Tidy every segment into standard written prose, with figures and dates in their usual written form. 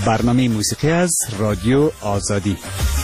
برنامه موسیقی از رادیو آزادی.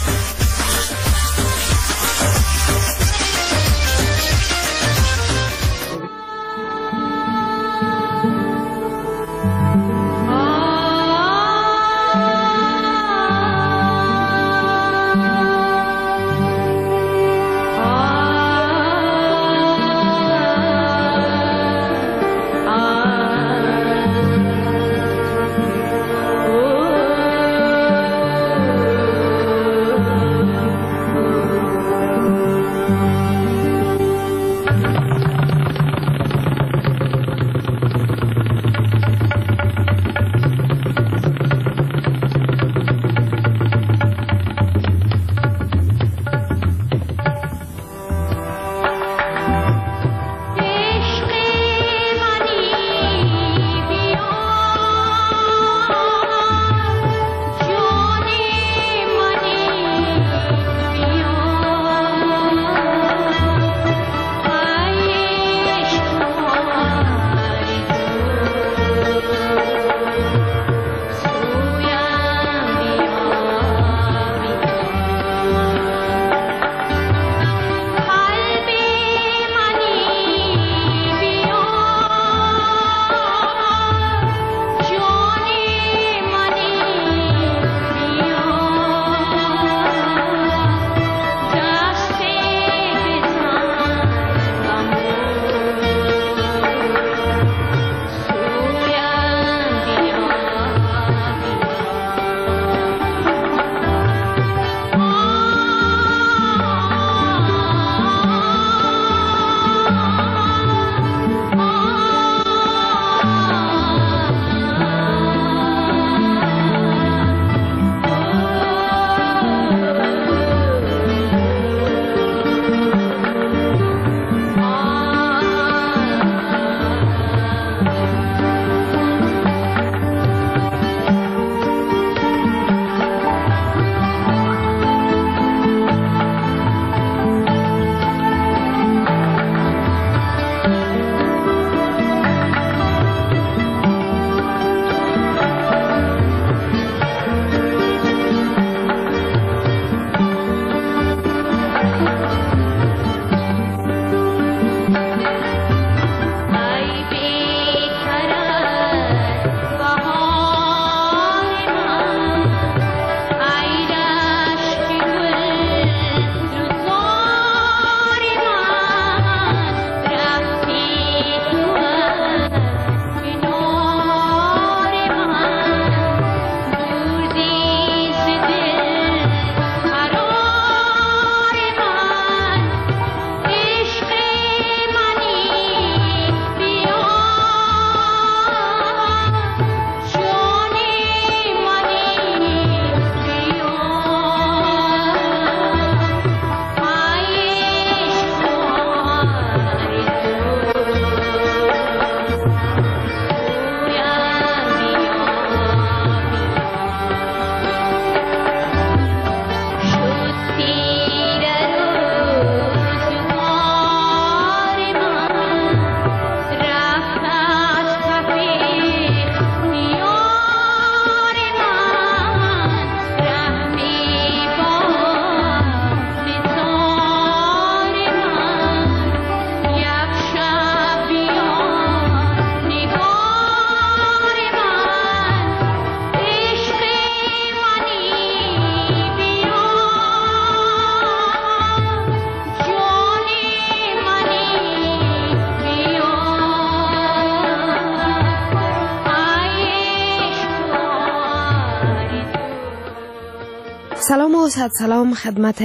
سلام و صد سلام خدمت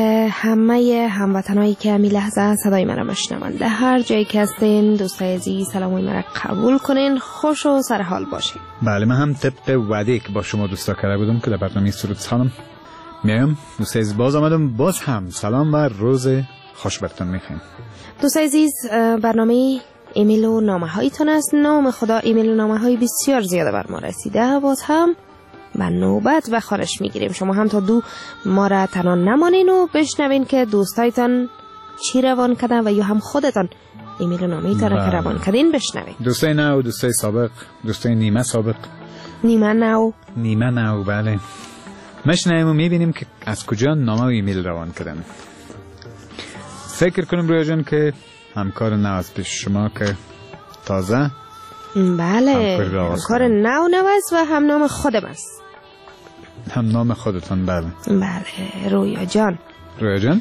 همه هموطنایی که همی لحظه صدای من را میشنوند. در هر جایی که هستین دوستای عزیز سلاموی من را قبول کنین، خوش و سرحال باشین. بله، من هم طبق وعده که با شما دوستا کرده بودم که در برنامه سرود سالم میایم. دوستای عزیز باز آمدم، باز هم سلام و روز خوش براتون میخوایم. دوستای عزیز برنامه ایمیل و نامه هایتون است. نام خدا ایمیل و نامه های بسیار زیاده بر ما رسیده، باز هم به نوبت و خواهش میگیریم شما هم تا دو ما را تنها نمانین و بشنوین که دوستایتان چی روان کردن و یا هم خودتان ایمیل و نامه ایتان که روان کردین بشنوین. دوستای نو، دوستای سابق، دوستای نیمه سابق نیمه نو. نیمه نو، بله. مشنیم و میبینیم که از کجا نامه و ایمیل روان کردن. فکر کنم رویا جان که همکار نو از پیش شما که تازه. بله، همکار نو است و هم نام خودم است. هم نام خودتان؟ بله بله، رویا جان. رویا جان؟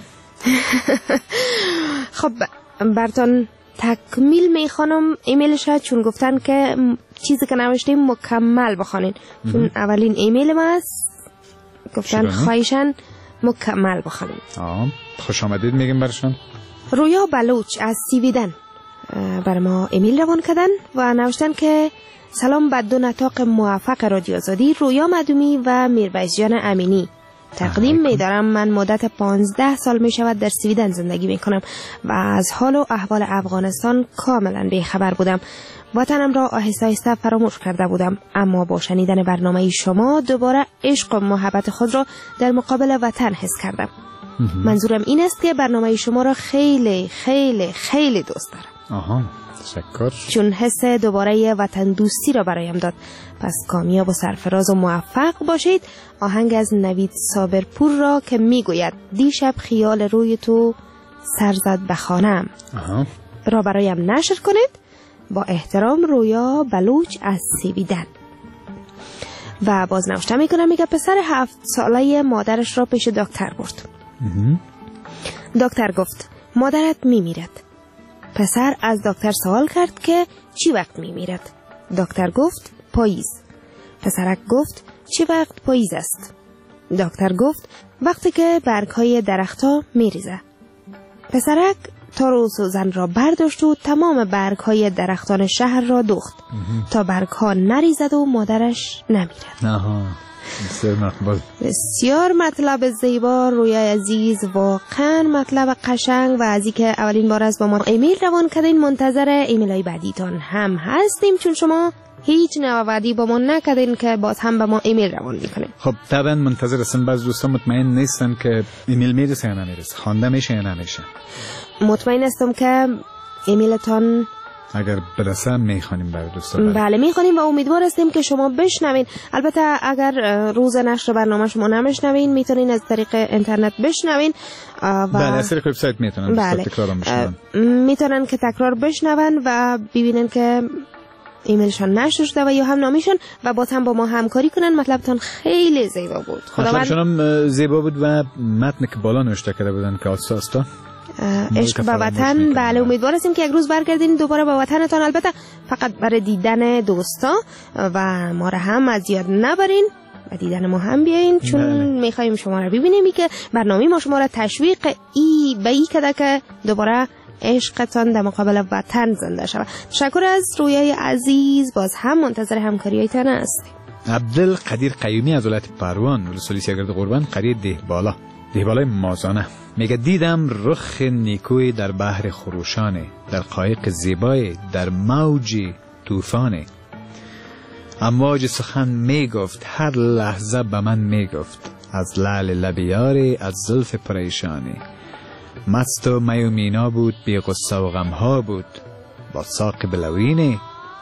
خب براتون تکمیل میخوانم ایمیلش، چون گفتن که چیزی که نوشتیم مکمل بخوانین، چون اولین ایمیل ما است، گفتن خواهشن مکمل بخوانین. خوش آمدید میگیم برشان. رویا بلوچ از سیویدن بر ما ایمیل روان کردن و نوشتن که سلام به دو نطاق موفق رادیو آزادی، رویا مدومی و میربیز جان امینی. تقدیم می‌دارم من مدت 15 سال می‌شود در سویدن زندگی می‌کنم و از حال و احوال افغانستان کاملا بی‌خبر بودم. وطنم را آهسته آهسته فراموش کرده بودم، اما با شنیدن برنامه شما دوباره عشق و محبت خود را در مقابل وطن حس کردم. منظورم این است که برنامه شما را خیلی خیلی خیلی دوست دارم. تشکر. چون حس دوباره وطن دوستی را برایم داد. پس کامیاب و سرفراز و موفق باشید. آهنگ از نوید صابرپور را که میگوید دیشب خیال روی تو سر زد به خانم را برایم نشر کنید. با احترام، رویا بلوچ از سیویدن. و باز نوشته میکنم، میگه پسر 7 ساله مادرش را پیش دکتر برد. دکتر گفت مادرت میمیرد. پسر از دکتر سوال کرد که چی وقت میمیرد؟ دکتر گفت پاییز. پسرک گفت چی وقت پاییز است؟ دکتر گفت وقتی که برگ‌های درخت‌ها میریزه. پسرک تار و سوزن را برداشت و تمام برگ‌های درختان شهر را دوخت تا برگ‌ها نریزد و مادرش نمیرد. بسیار مقبول. بسیار مطلب زیبا رویای عزیز، واقعا مطلب قشنگ. و از اینکه اولین بار از با ما ایمیل روان کردین، منتظر ایمیلای بعدیتان هم هستیم، چون شما هیچ نوآوردی با ما نکردین که باز هم به ما ایمیل روان میکنین. خب طبعا منتظر هستن. بعض دوستان مطمئن نیستن که ایمیل میرسه یا نمیرسه، خوانده میشه یا نمیشه. مطمئن هستم که ایمیلتان اگر برسه میخوانیم برای دوستان. بله میخوانیم و امیدوار هستیم که شما بشنوین. البته اگر روز نشر برنامه شما نمیشنوین، میتونین از طریق اینترنت بشنوین. بله، از طریق وبسایت میتونن. بله. تکرارم بشنون. میتونن که تکرار بشنون و ببینن که ایمیلشان نشر شده و یا هم نامیشون و باز هم با ما همکاری کنن. مطلبتون خیلی زیبا بود. مطلبشون هم زیبا بود و متن که بالا نوشته کرده بودن که آستا عشق به وطن. بله، امیدوار هستیم که یک روز برگردین دوباره به وطنتان، البته فقط برای دیدن دوستا و ما را هم از یاد نبرین و دیدن ما هم بیاین، چون میخواییم شما را ببینیم که برنامه ما شما را تشویق به ای کده که دوباره عشقتان در مقابل وطن زنده شود. تشکر از رویای عزیز، باز هم منتظر همکاریتان هستیم. عبدالقدیر قیومی از ولایت پروان، ولسوالی سرگرد قربان، قریه دهبالای مازانه، میگه دیدم رخ نیکوی در بحر خروشانه، در قایق زیبای، در موج طوفانه. امواج سخن میگفت، هر لحظه به من میگفت، از لعل لب یاری، از زلف پریشانی. مست و می و مینا بود، بی غصه و غمها بود، با ساق بلوینه.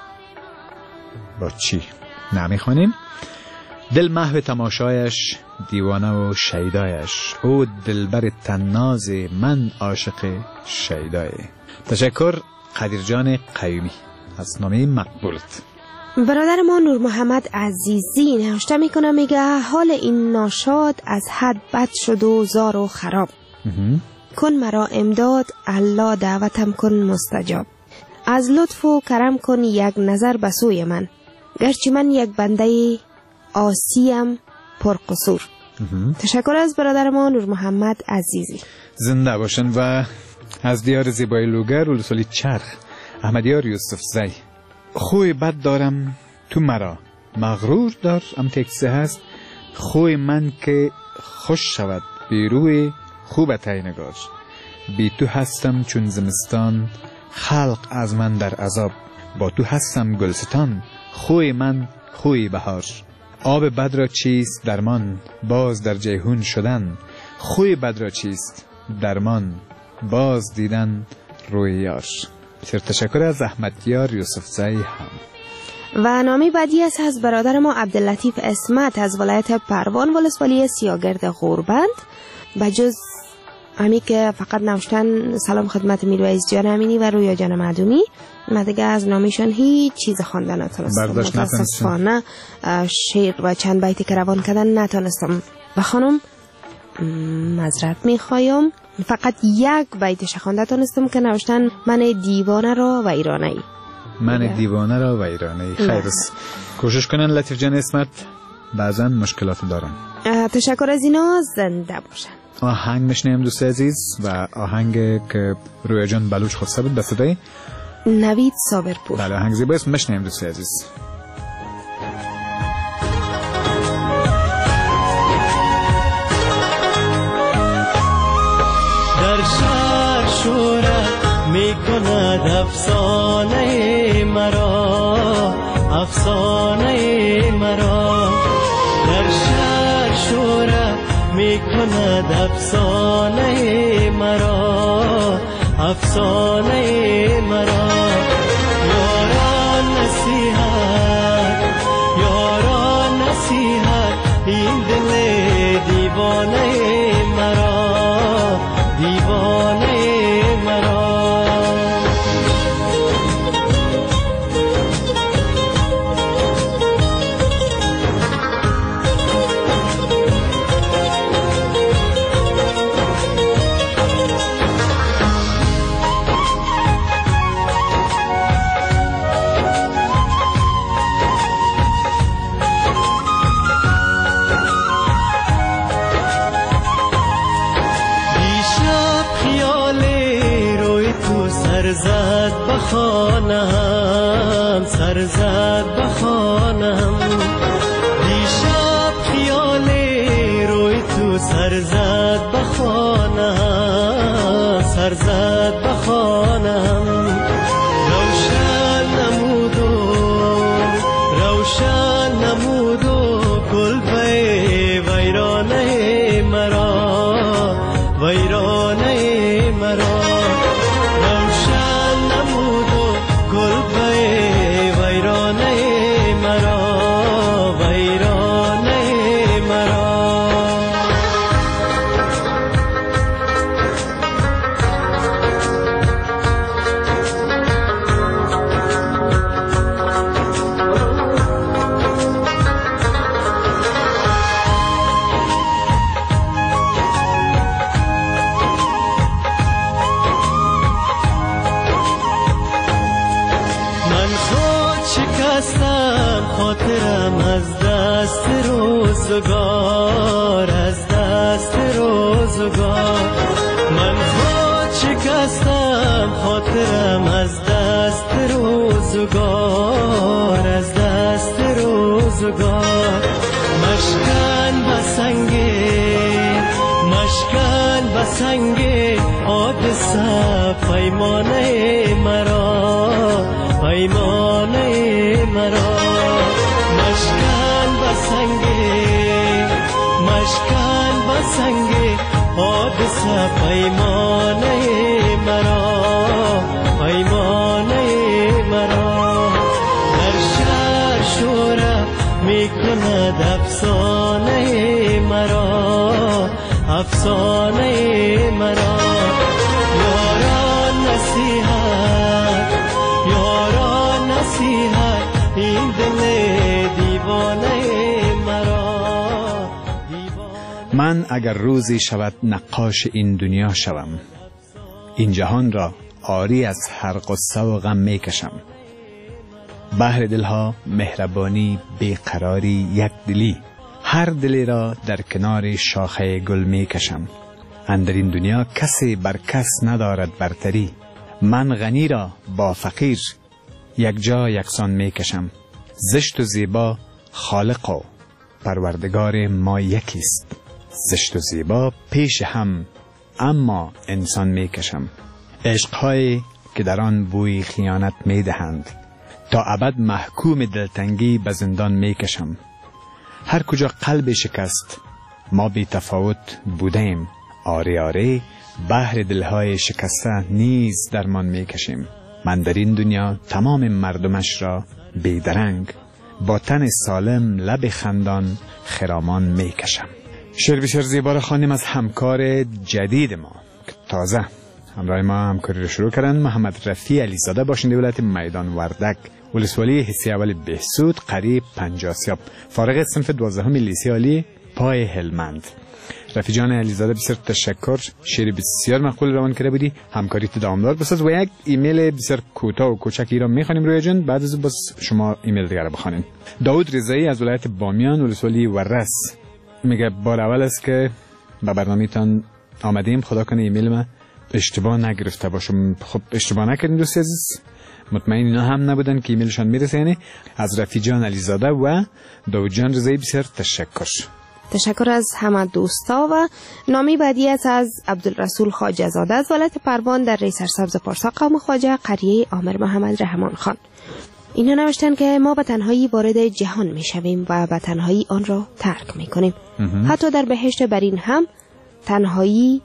با چی؟ نمیخونیم؟ دل محو تماشایش، دیوانه و شیدایش، او دلبر تناز، من عاشق شیدای. تشکر قدیر جان قیومی از نامه مقبولت. برادر ما نور محمد عزیزی نوشته میکنه، میگه حال این ناشاد از حد بد شد و زار و خراب. کن مرا امداد، الله دعوتم کن مستجاب. از لطف و کرم کن یک نظر به سوی من، گرچه من یک بنده آسیم پرقصور. تشکر از برادر ما نور محمد عزیزی. زنده باشن. و از دیار زیبای لوگر ولسوالی چرخ، احمدیار یوسف زی. خوی بد دارم تو مرا مغرور دار، ام تکسه هست خوی من که خوش شود بیروی خوبت ای نگار. بی تو هستم چون زمستان، خلق از من در عذاب. با تو هستم گلستان، خوی من خوی بهار. آب بد را چیست درمان، باز در جیهون شدن. خوی بد را چیست درمان، باز دیدن روی یار. بسیار تشکر از احمدیار یوسف زی هم. و نامه بعدی است از برادر ما عبداللطیف اسمت از ولایت پروان ولسوالی سیاگرد غوربند. بجز همی که فقط نوشتن سلام خدمت میرویس جان امینی و رویا جان معدومی، من دیگه از نامیشان هیچ چیز خواندن نتونستم، متاسفانه شعر و چند بیتی که روان کردن نتونستم بخوانم، معذرت میخوایم. فقط یک بیتش خوانده تونستم که نوشتن من دیوانه را و ایرانی. من دیوانه را و ایرانی. خیر است، کوشش کنن لطیف جان اسمت، بعضا مشکلات دارن. تشکر از اینا، زنده باشن. آهنگ میشنیم دوست عزیز و آهنگ که رویا جان بلوچ خواسته بود به صدای نوید صابرپور. بله آهنگ زیباست، میشنیم دوست عزیز. در شهر شورت میکند افسانه مرا، افسانه مرا. در شهر شورت میکند افسانه مرا، افسانه مرا. یاران نصیحت، یاران نصیحت، این دل دیوانه مرا، دیوانه مرا. سرزد بخانم، سرزد بخانم. دیشب خیال روی تو سرزد بخانم، سرزد بخانم. روشن نمودو، روشن نمودو گل به ویرانه مرا، ویرانه مرا. خاطرم از دست روزگار، از دست روزگار. من خود شکستم خاطرم از دست روزگار، از دست روزگار. مشکن بسنگه، مشکن بسنگه حادثه پیمانه مرا، پیمانه مرا. مشکن بسنگه، مشکن بسنگه حادثه پیمانه مرا، پیمانه مرا. در شهر شورت میکند افسانه مرا، افسانه مرا. یاران نصیحت، یاران نصیحت، این دل دیوانه مرا، دیوانه. من اگر روزی شود نقاش این دنیا شوم، این جهان را عاری از هر غصه و غم میکشم. بحر دلها مهربانی، بیقراری، یک دلی، هر دلی را در کنار شاخه گل میکشم. اندر این دنیا کسی بر کس ندارد برتری، من غنی را با فقیر یک جا یکسان میکشم. زشت و زیبا خالق و پروردگار ما یکیست، زشت و زیبا پیش هم اما انسان میکشم. عشقهایی که در آن بوی خیانت میدهند، تا ابد محکوم دلتنگی به زندان میکشم. هر کجا قلب شکست ما بی تفاوت بودیم، آره آره بحر دلهای شکسته نیز درمان میکشیم. من در این دنیا تمام مردمش را بیدرنگ، با تن سالم لب خندان خرامان میکشم. شعر بسیار زیبا را خواندیم از همکار جدید ما که تازه همراه ما همکاری رو شروع کردن. محمد رفیع علیزاده، باشنده ولایت میدان وردک، ولسوالی حسی اول بهسود، قریب پنجاسیاب، فارغ صنف 12 لیسه عالی پای هلمند. رفیع جان علیزاده بسیار تشکر، شعر بسیار معقول روان کرده بودی، همکاری تو دوامدار بساز و یک ایمیل بسیار کوتاه و کوچکی را میخوانیم روی جان، بعد از بس شما ایمیل دیگر بخوانید. داوود رضایی از ولایت بامیان، ولسوالی ورس، میگه بار اول است که به برنامه‌تان آمدیم، خدا کنه ایمیل ما اشتباه نگرفته باشم. خب اشتباه نکردین دوست عزیز، مطمئن اینا هم نبودن که ایمیلشان میرسه. یعنی از رفیع جان علیزاده و داوود جان رضایی بسیار تشکر از همه دوستا. و نامی بعدی از عبدالرسول خواجه زاده از ولایت پروان در ری سرسبز پارسا قوم خواجه، قریه عامر محمد رحمان خان. اینا نوشتن که ما به تنهایی وارد جهان می شویم و به تنهایی آن را ترک می کنیم. حتی در بهشت برین هم تنهایی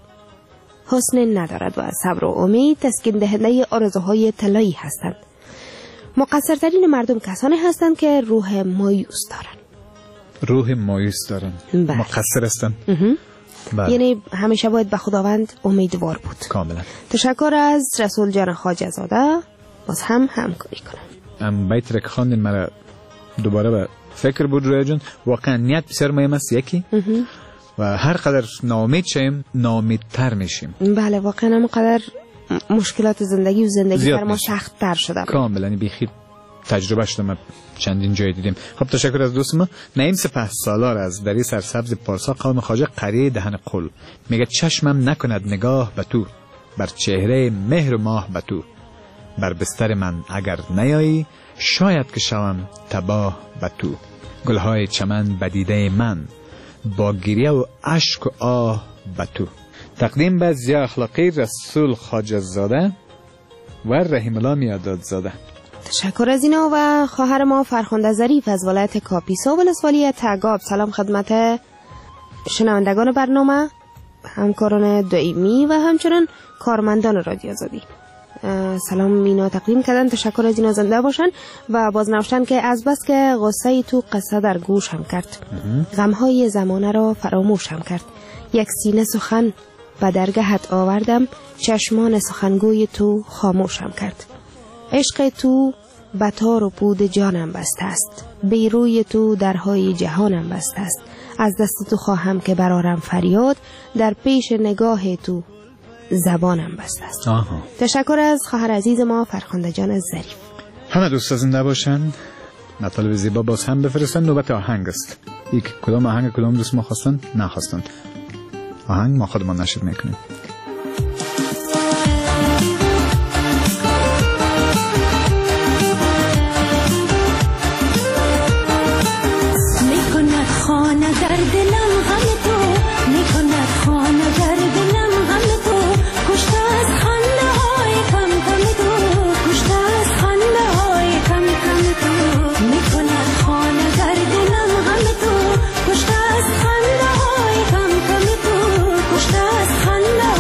حسن ندارد و صبر و امید تسکین دهنده آرزوهای طلایی هستند. مقصرترین مردم کسانی هستند که روح مایوس دارند. روح مایوس دارن، مقصر هستن. یعنی همیشه باید به خداوند امیدوار بود. کاملا. تشکر از رسول جان خواجه زاده، باز هم همکاری کنم. بیت رک خواندین مرا دوباره به فکر بود روی جان. واقعا نیت بسیار مهم است یکی، و هر قدر ناامید شیم ناامیدتر میشیم. بله واقعا همونقدر مشکلات زندگی و زندگی بر ما سخت تر شده. کاملا بیخی تجربه شدم، چندین جای دیدیم. خب تشکر از دوست ما نعیم سپهسالار از دری سرسبز پارسا قوم خواجه، قریه دهن قل، میگه چشمم نکند نگاه به تو، بر چهره مهر و ماه به تو، بر بستر من اگر نیایی شاید که شوم تباه به تو، گلهای چمن بدیده من با گریه و اشک و آه به تو. تقدیم به ضیاء اخلاقی رسول خواجه زاده و رحیم الله میاداد زاده. تشکر از اینا. و خواهر ما فرخنده ظریف از ولایت کاپیسا، ولسوالی تگاب. سلام خدمت شنوندگان برنامه، همکاران دائمی و همچنین کارمندان رادیو آزادی. سلام مینا تقدیم کردن. تشکر از اینا، زنده باشن. و باز نوشتن که از بس که غصه تو قصه در گوشم کرد، غمهای زمانه را فراموشم کرد، یک سینه سخن به درگهت آوردم، چشمان سخنگوی تو خاموشم کرد. عشق تو به تار و پود جانم بسته است، بیروی تو درهای جهانم بسته است، از دست تو خواهم که برارم فریاد، در پیش نگاه تو زبانم بسته است. تشکر از خواهر عزیز ما فرخنده جان ظریف. همه دوستا زنده باشن، مطالب زیبا باز هم بفرستن. نوبت آهنگ است. یک کدام آهنگ کدام دوست ما خواستن نخواستن آهنگ ما خودمان نشر میکنیم. خانه در دلم غم تو، میکند خانه در دلم غم تو، کشته از خنده های کم کم تو، کشته از خنده های کم کم تو، میکند خانه در دلم غم تو، کشته از خنده های کم کم تو، کشته از خنده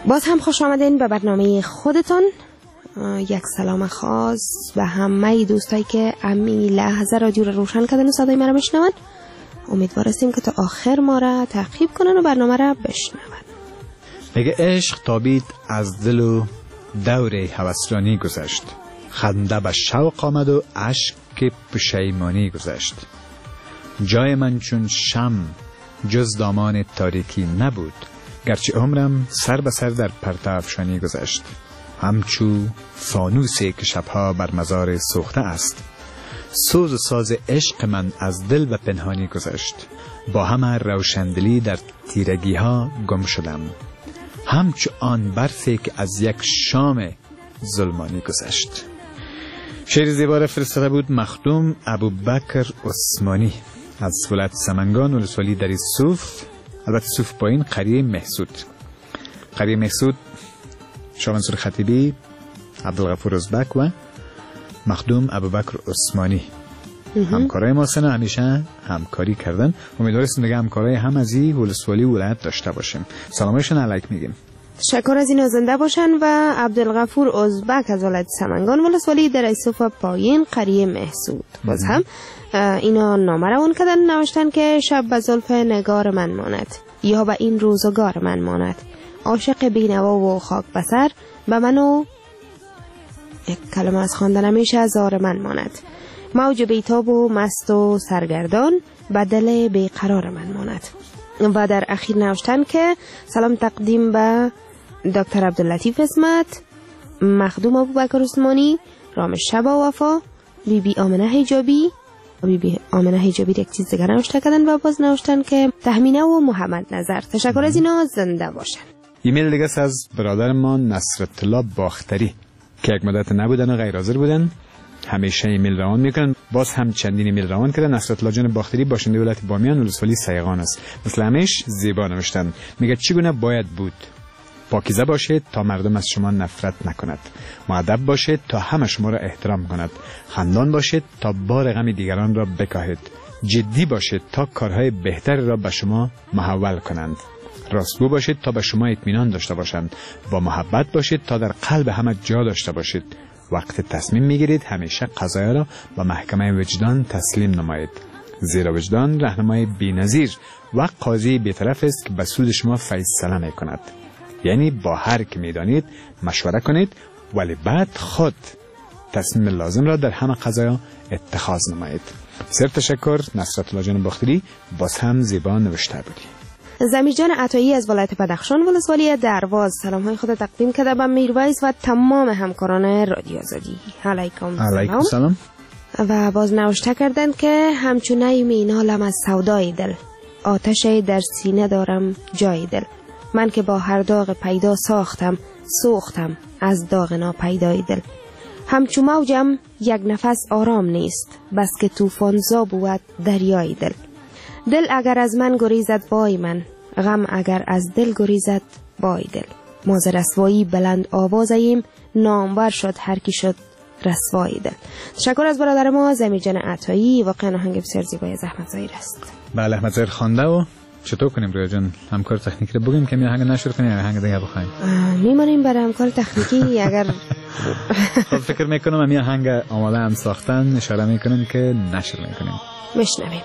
باز هم خوش آمدین به برنامه خودتون. یک سلام خاص به همه دوستایی که امی لحظه رادیو رو روشن کردن و صدای ما رو بشنون. امیدوار هستیم که تا آخر ما را تعقیب کنن و برنامه را بشنون. میگه عشق تابید از دل و دور هوسرانی گذشت، خنده به شوق آمد و اشک پشیمانی گذشت. جای من چون شم جز دامان تاریکی نبود، گرچه عمرم سر به سر در پرتو افشانی گذشت. همچو فانوسی که شبها بر مزار سوخته است، سوز و ساز عشق من از دل و پنهانی گذشت. با همه روشندلی در تیرگی ها گم شدم، همچو آن برفی که از یک شام ظلمانی گذشت. شعر زیبا را فرستاده بود مخدوم ابوبکر عثمانی از ولایت سمنگان ولسوالی دری صوف، البته صوف پایین، قریه محسود. قریه محسود شاه منصور خطیبی، عبدالغفور ازبک و مخدوم ابوبکر عثمانی همکارای ما سن همیشه همکاری کردن. امیدوارستیم دیگه همکارای هم از این ولسوالی ولایت داشته باشیم. سلامشون علیک میگیم. تشکر از این زنده باشن. و عبدالغفور ازبک از ولایت سمنگان ولسوالی در صوف پایین قریه محسود باز هم اینا نامه را اون کردن، نوشتن که شب به زلف نگار من ماند، یا به این روزگار من ماند، عاشق بینوا و خاک بسر به منو یک کلمه از خواندن همیشه هزار من ماند، موج بیتاب و مست و سرگردان به دل بیقرار من ماند. و در اخیر نوشتن که سلام تقدیم به دکتر عبداللطیف اسمت، مخدوم ابوبکر عثمانی، رامش شبا وفا، بی بی آمنه حجابی. بی بی آمنه حجابی یک چیز دیگر نوشته کردن و باز نوشتن که تهمینه و محمد نظر. تشکر از اینا، زنده باشن. ایمیل دیگه از برادر ما نصرت الله باختری که یک مدت نبودن و غیر حاضر بودن، همیشه ایمیل روان میکنن. باز هم چندین ایمیل روان کردن. نصرت الله جان باختری باشنده ولایت بامیان ولسوالی سیغان است. مثل همیشه زیبا نوشتن. میگه چگونه باید بود؟ پاکیزه باشید تا مردم از شما نفرت نکند، مؤدب باشید تا همه شما را احترام کند، خندان باشید تا بار غم دیگران را بکاهید، جدی باشید تا کارهای بهتر را به شما محول کنند، راستگو باشید تا به شما اطمینان داشته باشند، با محبت باشید تا در قلب همه جا داشته باشید. وقت تصمیم میگیرید همیشه قضایا را به محکمه وجدان تسلیم نمایید، زیرا وجدان راهنمای بی‌نظیر و قاضی بی‌طرف است که به سود شما فیصله میکند. یعنی با هر که میدانید مشوره کنید، ولی بعد خود تصمیم لازم را در همه قضایا اتخاذ نمایید. بسیار تشکر نصرت الله جان باختری، باز هم زیبا نوشته بودی. زمیر جان عطایی از ولایت بدخشان ولسوالی درواز سلام های خود تقدیم کرده به میرویس و تمام همکاران رادیو آزادی. علیکم سلام. و باز نوشته کردن که همچونه مینالم از سودای دل، آتش در سینه دارم جای دل، من که با هر داغ پیدا ساختم سوختم از داغ ناپیدای دل، همچو موجم یک نفس آرام نیست، بس که طوفان زا بود دریای دل، دل اگر از من گریزد وای من، غم اگر از دل گریزد وای دل، ما ز رسوایی بلند آوازیم، نامور شد هر کی شد رسوای دل. تشکر از برادر ما زمیر جان عطایی، واقعا آهنگ بسیار زیبای از احمد ظاهر است. بله احمد ظاهر خوانده. و چطور کنیم رویا جان؟ همکار تکنیکی رو بگیم که می آهنگ نشر کنیم یا آهنگ دیگه بخوایم؟ میمونیم برای همکار تکنیکی. اگر خود فکر میکنم می آهنگ آماده هم ساختن، اشاره میکنیم که نشر میکنیم. میشنویم.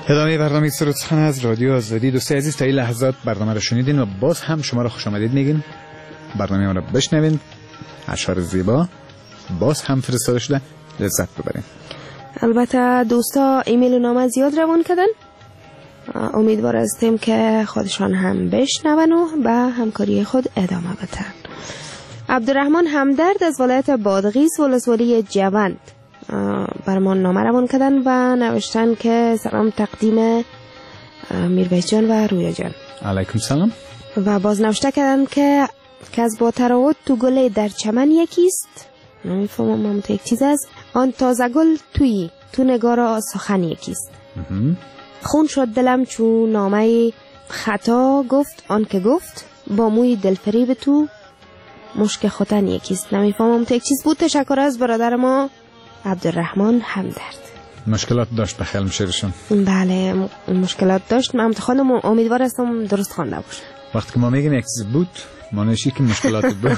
ادامه برنامه سرود سخن از رادیو آزادی. دوستای عزیز تا این لحظات برنامه رو شنیدین و باز هم شما رو خوش آمدید میگین. برنامه ما رو بشنوین، اشعار زیبا باز هم فرستاده شده، لذت ببرین. البته دوستا ایمیل و نامه زیاد روان کردن، امیدوار هستیم که خودشان هم بشنون و به همکاری خود ادامه بدن. عبدالرحمن همدرد از ولایت بادغیس ولسوالی جوند برمان نامه روان کردن و نوشتن که سلام تقدیم میربیت جان و رویا جان. علیکم سلام. و باز نوشته کردن که از با تراوت تو گل در چمن یکیست، نمیفهمم هم تو یک چیز است، آن تازه گل تویی تو نگارا سخن یکیست. خون شد دلم چون نامه خطا گفت آن که گفت با موی دلفریب تو مشک خوتن یکیست. نمیفهمم تو یک چیز بود. تشکر از برادر ما عبدالرحمن همدرد. مشکلات داشت به خیال میشهرشون؟ بله مشکلات داشت. من خودم امیدوار هستم درست خوانده باشه. وقتی که ما میگیم یک چیز بود معنیش که مشکلات بود.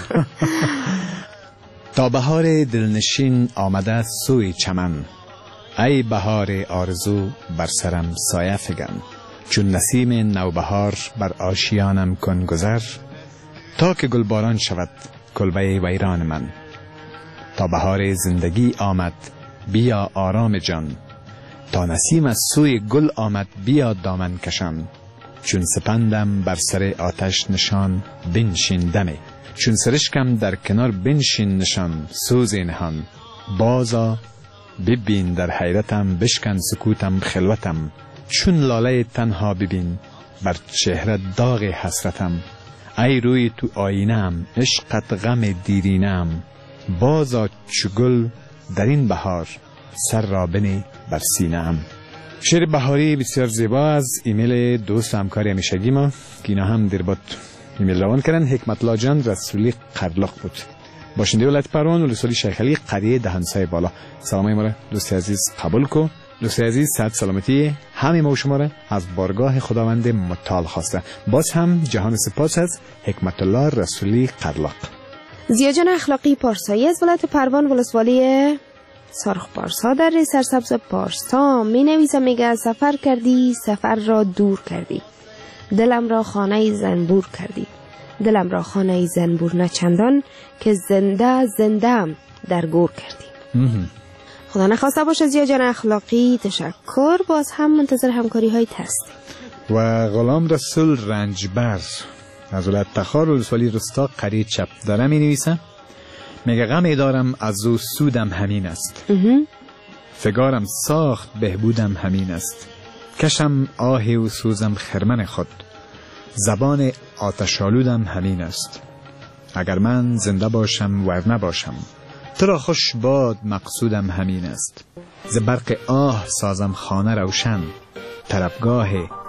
تا بهار دلنشین آمده سوی چمن، ای بهار آرزو بر سرم سایه فگن. چون نسیم نوبهار بر آشیانم کن گذر، تا که گلباران شود کلبه ویران من. تا بهار زندگی آمد بیا آرام جان، تا نسیم از سوی گل آمد بیا دامن کشان. چون سپندم بر سر آتش نشان بنشین دمه، چون سرشکم در کنار بنشین نشان سوز نهان. بازا ببین در حیرتم بشکن سکوتم خلوتم، چون لاله تنها ببین بر چهره داغ حسرتم. ای روی تو آینم عشقت غم دیرینم، بازا چو گل در این بهار سر را بنی بر سینه‌ام. شعر بهاری بسیار زیبا از ایمیل دوست و همکار همیشگی ما که اینا هم در بود ایمیل روان کردن. حکمت الله جان رسولی قرلاق بود، باشنده ولایت پروان ولسوالی شیخ علی قریه دهنسای بالا. سلامای ما را دوست عزیز قبول کو. دوست عزیز صحت سلامتی همه ما و شما را از بارگاه خداوند متعال خواسته. باز هم جهان سپاس از حکمت الله رسولی قرلاق. زیا جان اخلاقی پارسایی از ولایت پروان ولسوالی سرخ پارسا در سرسبز پارسا می نویسه، میگه سفر کردی سفر را دور کردی، دلم را خانه زنبور کردی. دلم را خانه زنبور نه چندان که زندم در گور کردی. خدا نخواسته باشه زیا جان اخلاقی. تشکر. باز هم منتظر همکاری های هست. و غلام رسول رنجبر از ولایت تخار ولسوالی رستا قریه چپ داره می نویسه، میگه غمی دارم از او سودم همین است، فگارم ساخت بهبودم همین است. کشم آه و سوزم خرمن خود، زبان آتشالودم همین است. اگر من زنده باشم ور نباشم، تو را خوش باد مقصودم همین است. ز برق آه سازم خانه روشن، طربگاه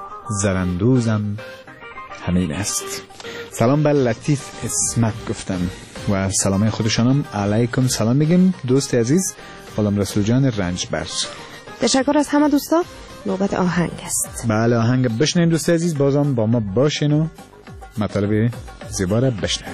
زرندوزم همین است. سلام بر لطیف اسمت گفتم و سلامه خودشانم علیکم سلام میگیم. دوست عزیز غلام رسول جان رنجبر. تشکر از همه دوستا. نوبت آهنگ است. بله آهنگ بشنویم دوست عزیز. بازم با ما باشین و مطالب زیبا را بشنویم.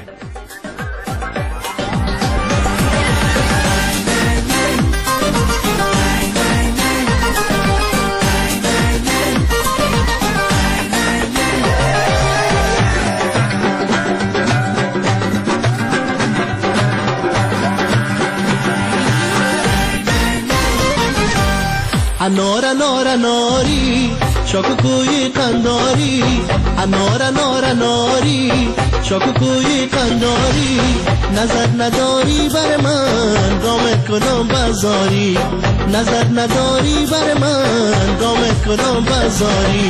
انار انار اناری شاکو کوی قنداری، انار انار اناری شاکو کوی قنداری. نظر نداری بر من گام کدام بازاری، نظر نداری بر من گام کدام بازاری.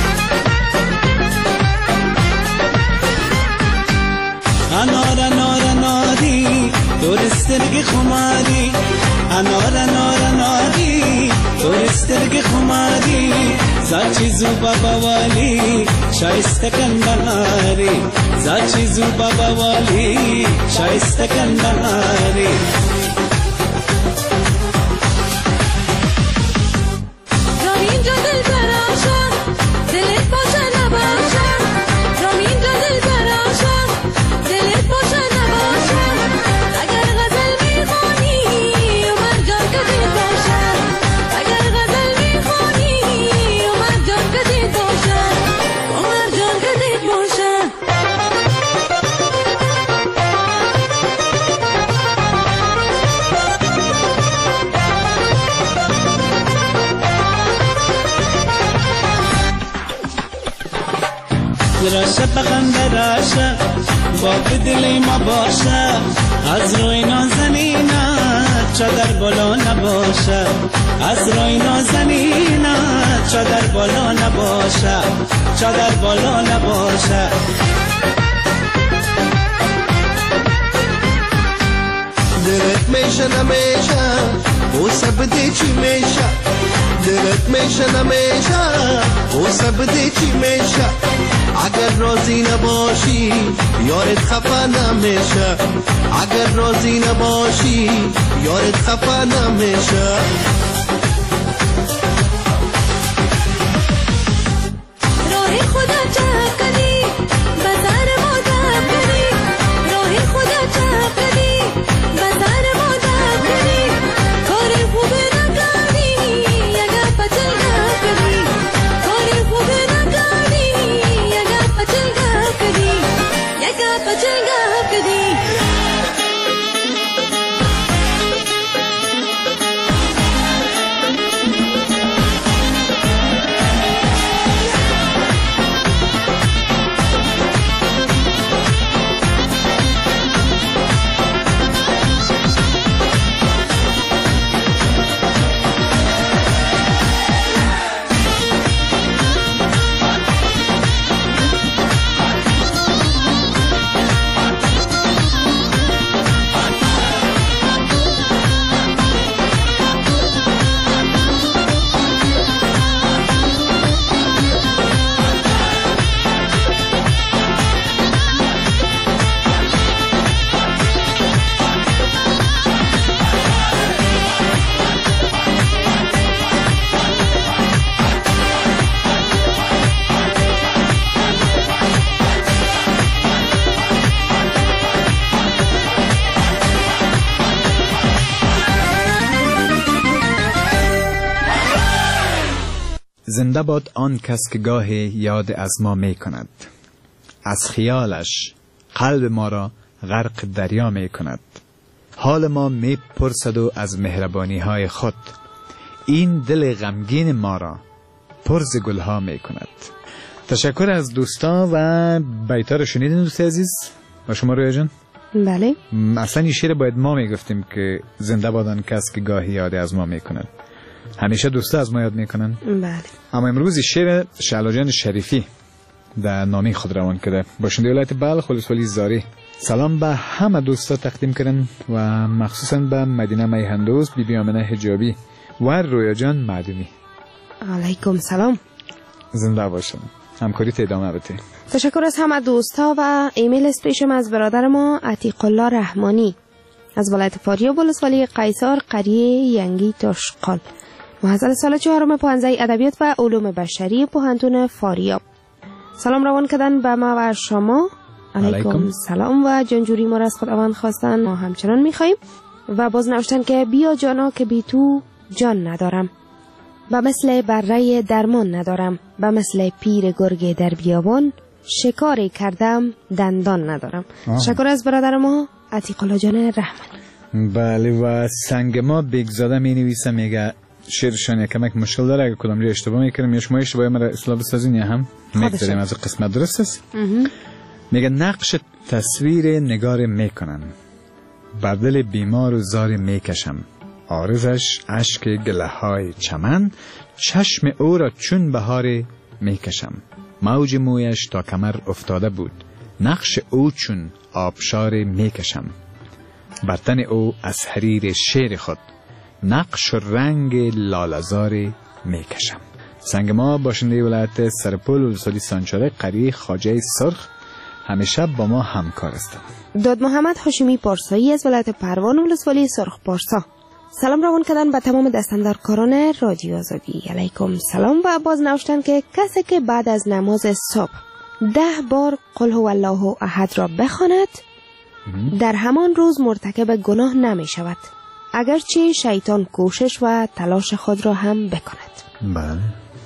انار انار اناری دورسترگی خماری، انار انار اناری دورسترگی خماری. زاچی زوبا بوالی شایسته کندناری، زاچی زوبا بوالی شایسته کندناری. راشه بخنده راشه با دل ما باشه از روی نازنینت چادر بالا نباشه از روی نازنینت چادر بالا نباشه چادر بالا نباشه دلت میشه نمیشه او سبدی چی میشه دلت میشه نمیشه او سبدی چی میشه اگر راضی نباشی یارت خفه نمیشه اگر راضی نباشی یارت خفه نمیشه راه خدا چقدی بازار مودا کنی راه خدا چقدی بازار مودا کنی کار خوب نکردی اگر پچل کردی کار خوب نکردی اگر پچل کردی اگر پچل کردی زنده باد آن کس که گاهی یاد از ما می کند از خیالش قلب ما را غرق دریا می کند حال ما می پرسد و از مهربانی های خود این دل غمگین ما را پرز گلها می کند. تشکر از دوستا و بیتا رو شنیدین دوست عزیز و شما رویا جان؟ بله. اصلا این شعر باید ما می گفتیم که زنده باد آن کس که گاهی یاد از ما می کند. همیشه دوستا از ما یاد میکنن. بله. اما امروز شعر شعلا جان شریفی در نامه خود روان کرده. باشنده ولایت بلخ ولسوالی زاری. سلام به همه دوستا تقدیم کردن و مخصوصا به مدینه میهندوز بیبی آمنه حجابی و رویا جان معدومی. علیکم سلام. زنده باشن. همکاری ادامه بده. تشکر از همه دوستا و ایمیل اسپیشم از برادر ما عتیق الله رحمانی از ولایت فاریاب ولسوالی قیصر قریه ینگی تاشقال. محصل سال 4 پانزه ادبیات و علوم بشری پوهنتون فاریاب. سلام روان کردن به ما و شما. علیکم سلام و جنجوری ما را از خداوند خواستن ما همچنان میخواییم و باز نوشتن که بیا جانا که بی تو جان ندارم و مثل بره درمان ندارم و مثل پیر گرگ در بیابان شکاری کردم دندان ندارم. تشکر از برادر ما عتیق الله جان رحمانی. بله و سنگ ما بگزاده می نویسه میگه شعرشان یکمک مشکل داره اگه کدام رو اشتباه میکنم یا شما اشتباه مرا اصلاح بسازین یا هم میگذاریم از قسمت درست است. میگه نقش تصویر نگار میکنم بر دل بیمار و زار میکشم عارضش اشک گله های چمن چشم او را چون بهار میکشم موج مویش تا کمر افتاده بود نقش او چون آبشار میکشم بر تن او از حریر شعر خود نقش و رنگ لالزار میکشم. سنگ ما باشنده ولایت سرپل ولسوالی سانچاره قریه خواجه سرخ همیشه با ما همکار است. داد محمد هاشمی پارسایی از ولایت پروان ولسوالی سرخ پارسا. سلام روان کردن به تمام دستاندارکاران رادیو آزادی. علیکم سلام و باز نوشتن که کسی که بعد از نماز صبح 10 بار قل هو الله احد را بخواند در همان روز مرتکب گناه نمی شود اگرچه شیطان کوشش و تلاش خود را هم بکند. بله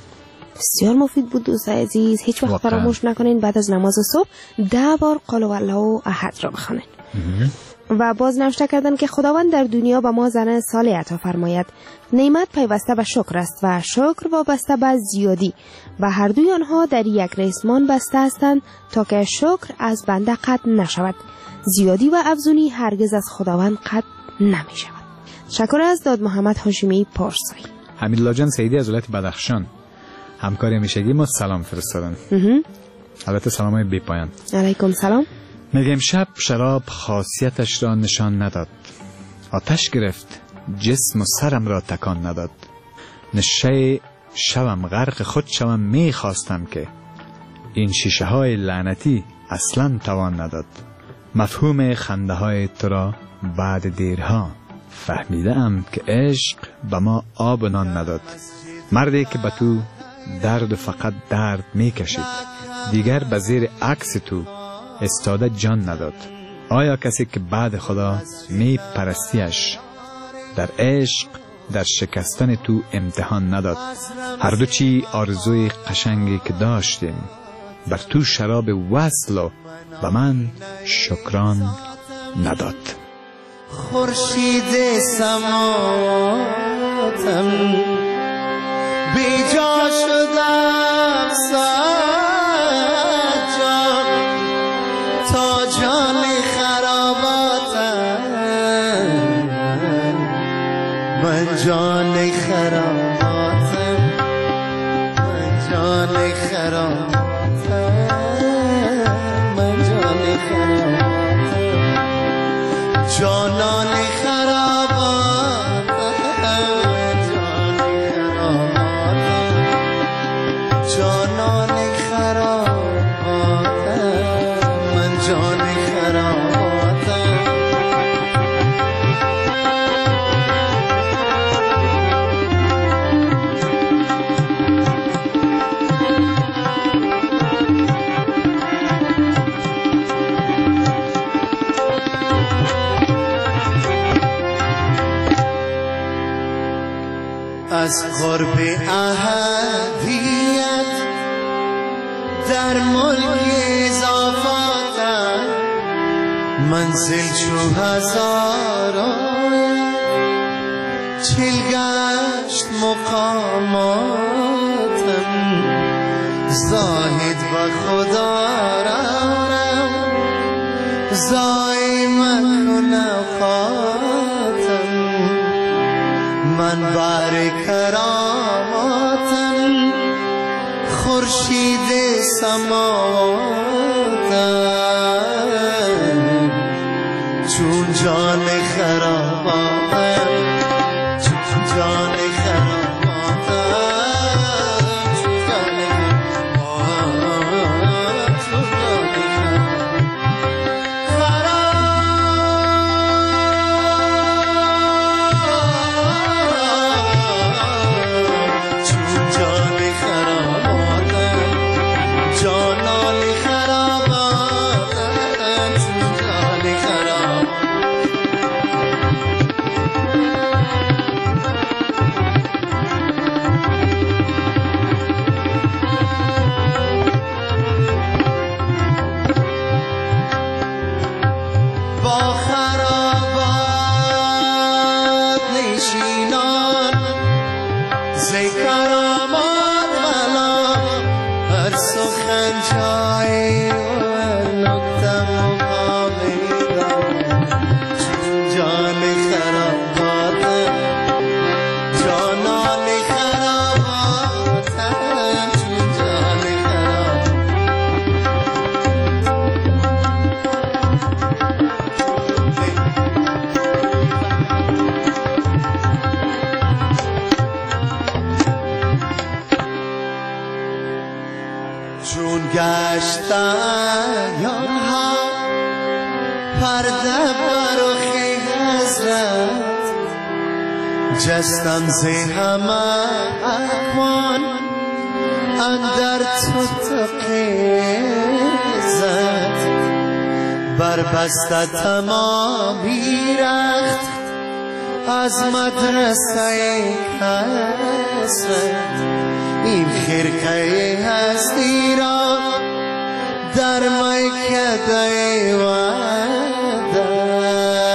بسیار مفید بود دوست عزیز. هیچ وقت فراموش نکنین بعد از نماز صبح 10 بار قل هو الله احد را بخوانید. و باز نوشته کردن که خداوند در دنیا به ما زن صالح عطا فرماید. نعمت پیوسته به شکر است و شکر وابسته به زیادی و هر دوی آنها در یک ریسمان بسته هستند تا که شکر از بنده قطع نشود. زیادی و افزونی هرگز از خداوند قطع نمی شود. شکر از داد محمد هاشمی پارسایی. حمیدالله جان سیدی از ولایت بدخشان همکار همیشگی ما سلام فرستادن. البته سلامای بی پایان. علیکم سلام. میگه امشب شراب خاصیتش را نشان نداد، آتش گرفت جسم و سرم را تکان نداد. نشه شوم غرق خود شوم میخواستم که این شیشه های لعنتی اصلا توان نداد. مفهوم خنده های تو را بعد دیرها فهمیدم که عشق به ما آب و نان نداد. مردی که به تو درد و فقط درد میکشید دیگر به زیر عکس تو استاده جان نداد. آیا کسی که بعد خدا می پرستیش در عشق در شکستن تو امتحان نداد؟ هر دو چی آرزوی قشنگی که داشتیم بر تو شراب وصل و به من شکران نداد. خورشید سماواتم بی جا شدم سجاد تا جان خراباتم من جان خراباتم من جان خراباتم من جان خراباتم جانان خراباتم جان خراباتم من جان خراباتم از قرب احدیت در ملک اضافاتم منزل چو هزاران چل گشت مقاماتم زاهد و خدا رارم زای مکن افاتم من بر کراماتم خورشید سماواتم چون جان خراباتم چون جان خراباتم چون جان گشتن ها پرده برخ حضرت جستم زی همه احوان اندر تو قیزت بربسته تمامی رخت از مدرسه کسرت این خرقه هستی را در میکده وعده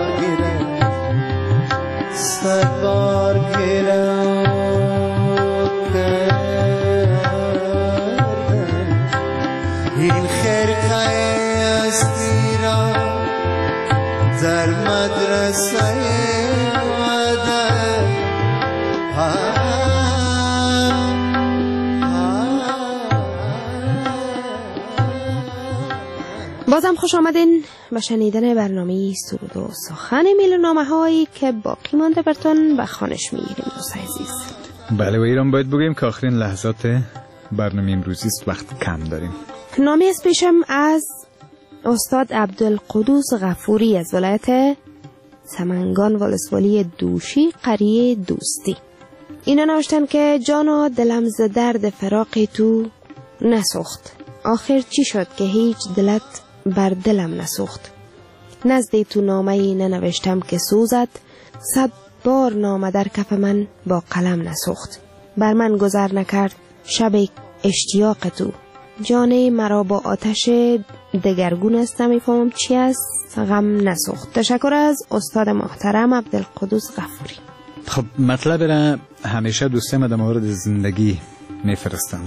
بار گیرم صد بار گیرم این خرقه هستی را در مدرسه وطن بازم خوش آمدین به شنیدن برنامه سرود و سخن امیل و نامه هایی که باقی مانده برتون به خوانش میگیریم دوست عزیز. بله و ایران باید بگیم که آخرین لحظات برنامه امروزی است، وقت کم داریم. نامه از پیشم از استاد عبدالقدوس غفوری از ولایت سمنگان ولسوالی دوشی قریه دوستی. اینا نوشتن که جانا دلم ز درد فراق تو نسوخت، آخر چی شد که هیچ دلت بر دلم نسوخت. نزد تو نامه‌ای ننوشتم که سوزد، 100 بار نامه در کف من با قلم نسوخت. بر من گذر نکرد شب اشتیاق تو، جانه مرا با آتش دگرگون است، نمیفهمم چی است، غم نسوخت. تشکر از استاد محترم عبدالقدوس غفوری. خب مطلب را همیشه دوستم در مورد زندگی میفرستن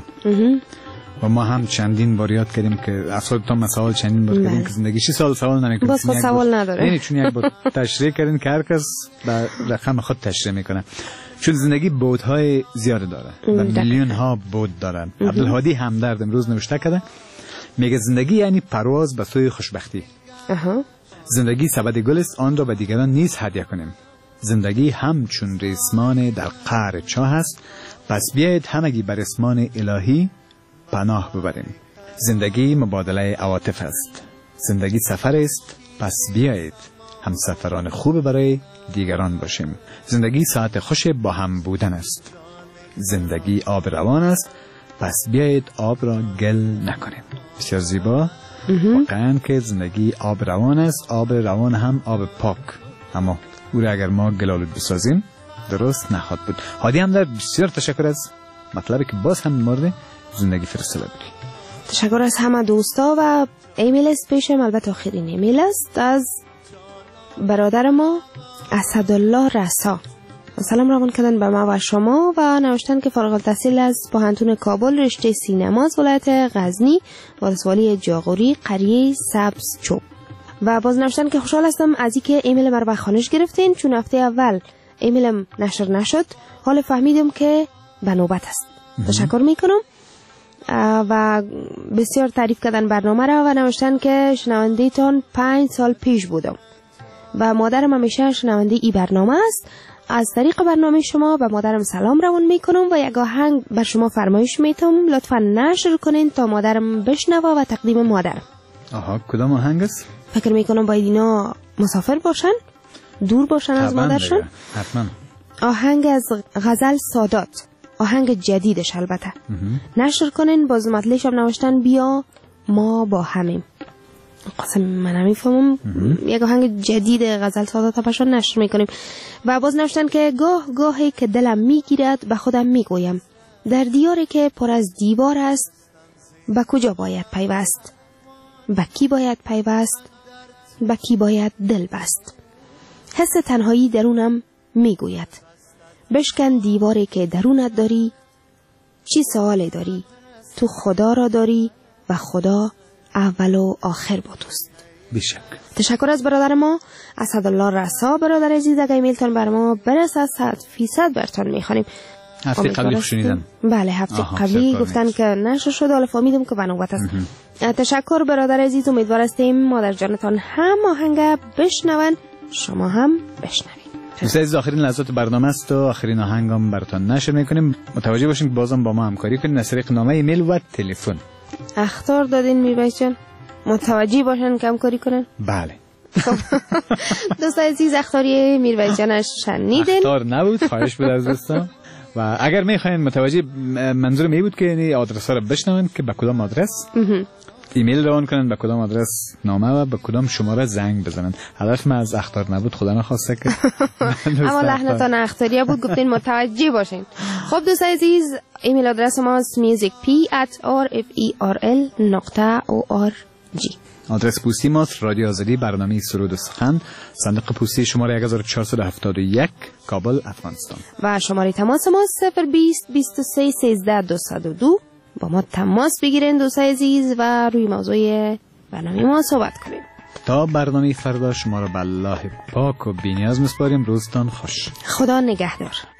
و ما هم چندین بار یاد کردیم که افساد تا مسائل چندین بار کردیم که زندگی چی سوال نمیکنیم، باز خود سوال نداره، یعنی چون یک بار تشریح کردین که هر کس به رقم خود تشریح میکنه، چون زندگی بودهای زیاد داره و میلیون ها بود داره. عبدالهادی همدرد امروز نوشته کرده، میگه زندگی یعنی پرواز به سوی خوشبختی. زندگی سبد گل است، آن را به دیگران نیز هدیه کنیم. زندگی همچون ریسمان در قعر چاه است، پس بیایید همگی بر ریسمان الهی پناه ببریم. زندگی مبادله عواطف است. زندگی سفر است، پس بیایید هم سفران خوب برای دیگران باشیم. زندگی ساعت خوش با هم بودن است. زندگی آب روان است، پس بیایید آب را گل نکنیم. بسیار زیبا. واقعا که زندگی آب روان است، آب روان هم آب پاک، اما او را اگر ما گلالود بسازیم درست نخواهد بود. هادی هم در بسیار تشکر از مطلبی که باز هم مورد زندگی فرستاده بود. تشکر از همه دوستا و ایمیل است پیشم، البته آخرین ایمیل است از برادر ما اسدالله رسا. سلام روان کردن به ما و شما و نوشتن که فارغ التحصیل از پوهنتون کابل، رشته سینما از ولایت غزنی، ولسوالی جاغوری، قریه سبز چوب. و باز نوشتن که خوشحال هستم از اینکه ایمیل مرا به خوانش گرفتین، چون هفته اول ایمیلم نشر نشد، حال فهمیدم که به نوبت است. تشکر میکنم و بسیار تعریف کردن برنامه را و نوشتن که شنونده تان 5 سال پیش بودم و مادرم همیشه شنونده ای برنامه است. از طریق برنامه شما به مادرم سلام روان میکنم و یک آهنگ بر شما فرمایش میتم، لطفا نشر کنین تا مادرم بشنوه و تقدیم مادرم. آها، کدام آهنگ است؟ فکر میکنم باید اینا مسافر باشن، دور باشن از مادرشون. حتما. آهنگ از غزل سادات، آهنگ جدیدش البته. نشر کنین. باز مطلعش هم نوشتن بیا ما با همیم. قسم من نمیفهمم، یک آهنگ جدید غزل سادات پشون نشر میکنیم. و باز نوشتن که گاهی که دلم میگیرد به خودم میگویم در دیاری که پر از دیوار است به کجا باید پیوست، به کی باید پیوست، به کی باید دل بست. حس تنهایی درونم میگوید بشکن دیواری که درونت داری، چی سوال داری، تو خدا را داری و خدا اول و آخر با توست. بیشک. تشکر از برادر ما اسدالله رسا. برادر عزیز اگر ایمیلتان بر ما برسد 100% برتان میخوانیم. هفته قبلی شنیدم. بله هفته قبلی گفتن که نشر شده، حالا فهمیدم که به نوبت است. تشکر برادر عزیز، امیدوار هستیم مادر جانتان هم آهنگ بشنون، شما هم بشنوید. دوستان عزیز، آخرین لحظات برنامه است و آخرین آهنگام براتون نشر میکنیم. متوجه باشین که بازم با ما همکاری کنین از طریق نامه ایمیل و تلفن. اخطار دادین میربایش جان، متوجه باشن که همکاری کنن. بله. دوستان عزیز، اخطاری میربایش جانش شنیدین. اخطار نبود، خواهش بود از دوستان. و اگر میخواین متوجه منظور می بود که یعنی آدرس ها رو بشنون که به کدام آدرس ایمیل روان کنن، به کدام آدرس نامه و به کدام شماره زنگ بزنن. هدف من از اخطار نبود، خدا نخواسته که اما لحنتان اخطاریه بود، گفتین متوجه باشین. خب دوستان عزیز، ایمیل آدرس ما است musicp@rferl.org. آدرس پستی ماست رادیو آزادی، برنامه سرود و سخن، صندوق پستی شماره 1471 کابل، افغانستان. و شماره تماس ما 020 23 13 202. با ما تماس بگیرین دوستای عزیز و روی موضوع برنامه ما صحبت کنیم. تا برنامه فردا شما را به الله پاک و بی‌نیاز می‌سپاریم. روزتان خوش. خدا نگهدار.